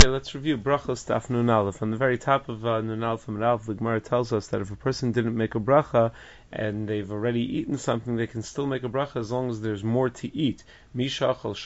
let's review brachos daf nun aleph. On the very top of nun aleph and aleph, the Gemara tells us that if a person didn't make a bracha and they've already eaten something, they can still make a bracha as long as there's more to eat. Just because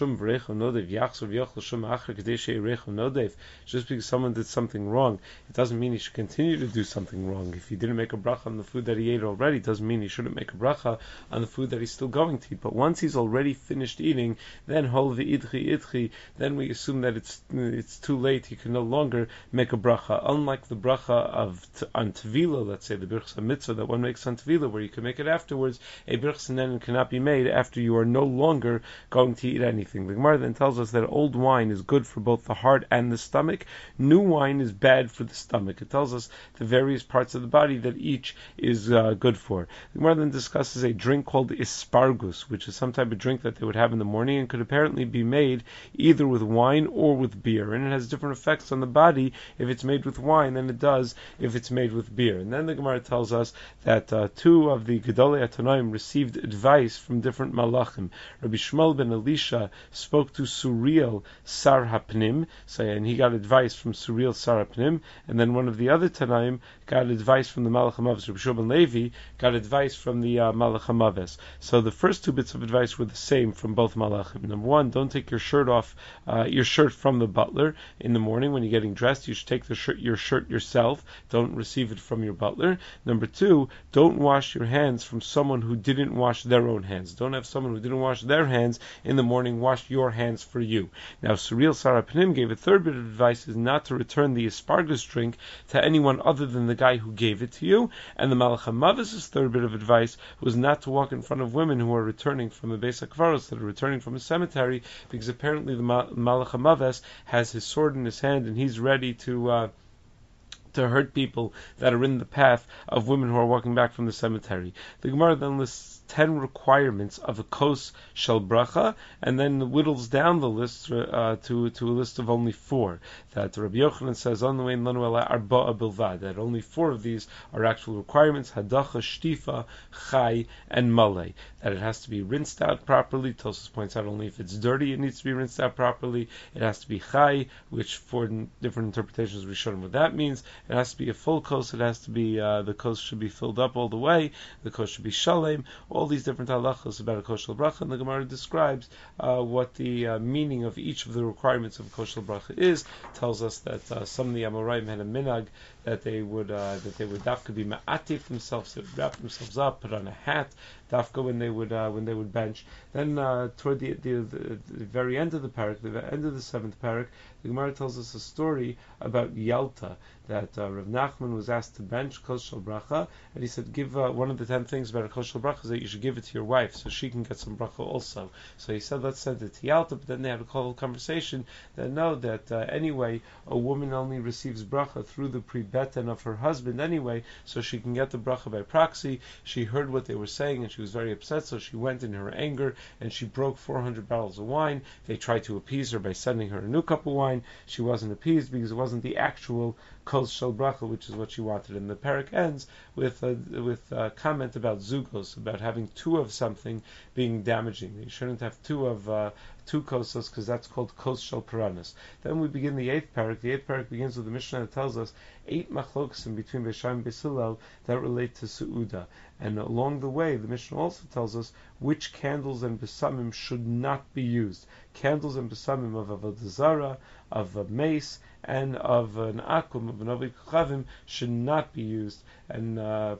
someone did something wrong, it doesn't mean he should continue to do something wrong. If he didn't make a bracha on the food that he ate already, it doesn't mean he shouldn't make a bracha on the food that he's still going to eat. But once he's already finished eating, then hol v'idchi, then we assume that it's too late. He can no longer make a bracha. Unlike the bracha on Tevila, let's say the birchas mitzvah that one makes on Tevila, where you can make it afterwards, a birchas nenen cannot be made after you are no longer going to eat anything. The Gemara then tells us that old wine is good for both the heart and the stomach. New wine is bad for the stomach. It tells us the various parts of the body that each is good for. The Gemara then discusses a drink called ispargus, which is some type of drink that they would have in the morning and could apparently be made either with wine or with beer. And it has different effects on the body if it's made with wine than it does if it's made with beer. And then the Gemara tells us that two of the Gedolei Tanoim received advice from different malachim. Rabbi Shmuel ben Elisha spoke to Suriel Sar HaPnim, and he got advice from Suriel Sar HaPnim, and then one of the other Tanoim got advice from the Malach HaMaves. Rabbi Shimon Levi got advice from the Malach HaMaves. So the first two bits of advice were the same from both malachim. Number one, don't take your shirt off, your shirt from the butler in the morning when you're getting dressed. You should take your shirt yourself. Don't receive it from your butler. Number two, don't wash your hands from someone who didn't wash their own hands. Don't have someone who didn't wash their hands in the morning wash your hands for you. Now, Suriel Sar HaPnim gave a third bit of advice, is not to return the asparagus drink to anyone other than the guy who gave it to you. And the Malach HaMaves' third bit of advice was not to walk in front of women who are returning from the Beis HaKvaros, that are returning from a cemetery, because apparently the Malach HaMaves has his sword in his hand and he's ready to hurt people that are in the path of women who are walking back from the cemetery. The Gemara then lists 10 requirements of a kos shel bracha, and then whittles down the list to a list of only 4. That Rabbi Yochanan says on the way in Lanu Ela Arba'a Bilvad, that only 4 of these are actual requirements: hadacha, shtifa, chai, and malay. That it has to be rinsed out properly. Tosfos points out only if it's dirty it needs to be rinsed out properly. It has to be chai, which for different interpretations we showed them what that means. It has to be a full kos. It has to be the kos should be filled up all the way. The kos should be shalem. All these different halachos about a kos shel bracha, and the Gemara describes what the meaning of each of the requirements of a kos shel bracha is. Tells us that some of the Amoraim had a minhag that they would dafka be ma'atif themselves, they would wrap themselves up, put on a hat, dafka when they would bench. Then toward the very end of the parak, the end of the 7th parak, the Gemara tells us a story about Yalta, that Rav Nachman was asked to bench kos shel bracha, and he said, give one of the 10 things about a kos shel bracha is that you should give it to your wife so she can get some bracha also. So he said, let's send it to Yalta, but then they had a whole conversation that no, that anyway, a woman only receives bracha through the pre-beten of her husband anyway, so she can get the bracha by proxy. She heard what they were saying and she was very upset, so she went in her anger and she broke 400 barrels of wine. They tried to appease her by sending her a new cup of wine. She wasn't appeased because it wasn't the actual kos shel bracha, which is what she wanted. And the parak ends with a comment about zugos, about having 2 of something being damaging. You shouldn't have 2 of 2 kosos, because that's called kos shel puranas. Then we begin the 8th parak. The 8th parak begins with the Mishnah that tells us 8 machlokas between Beis Shammai and Beis Hillel that relate to Su'uda. And along the way, the Mishnah also tells us which candles and besamim should not be used. Candles and besamim of avodah zarah, of a mace, and of an akum, of an ovid kochavim, should not be used and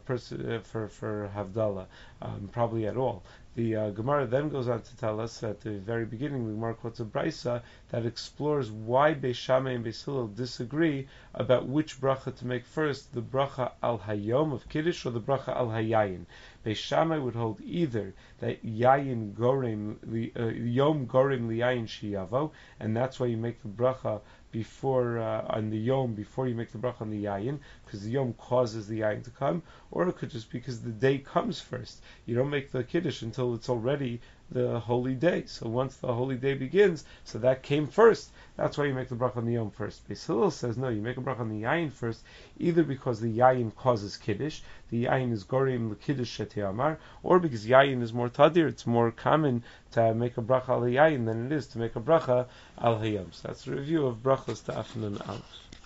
for Havdalah, probably at all. The Gemara then goes on to tell us at the very beginning, the Gemara quotes a brisa that explores why Beis Shammai and Beis Hillel disagree about which bracha to make first, the bracha al hayom of Kiddush or the bracha al hayayin. Beis Shammai would hold either that yayin gorem yom gorem liyayin shiyavo, and that's why you make the bracha before on the yom, before you make the bracha on the yayin, because the yom causes the yayin to come, or it could just be because the day comes first. You don't make the kiddush until it's already the holy day. So once the holy day begins, so that came first. That's why you make the bracha on the yom first. Beis Hillel says no, you make a bracha on the yayin first, either because the yayin causes kiddush, the yayin is gorim l'kiddush shetiyamar, or because yayin is more tadir, it's more common to make a bracha al yayin than it is to make a bracha al hayom. So that's a review of brachas to Afnan Aleph.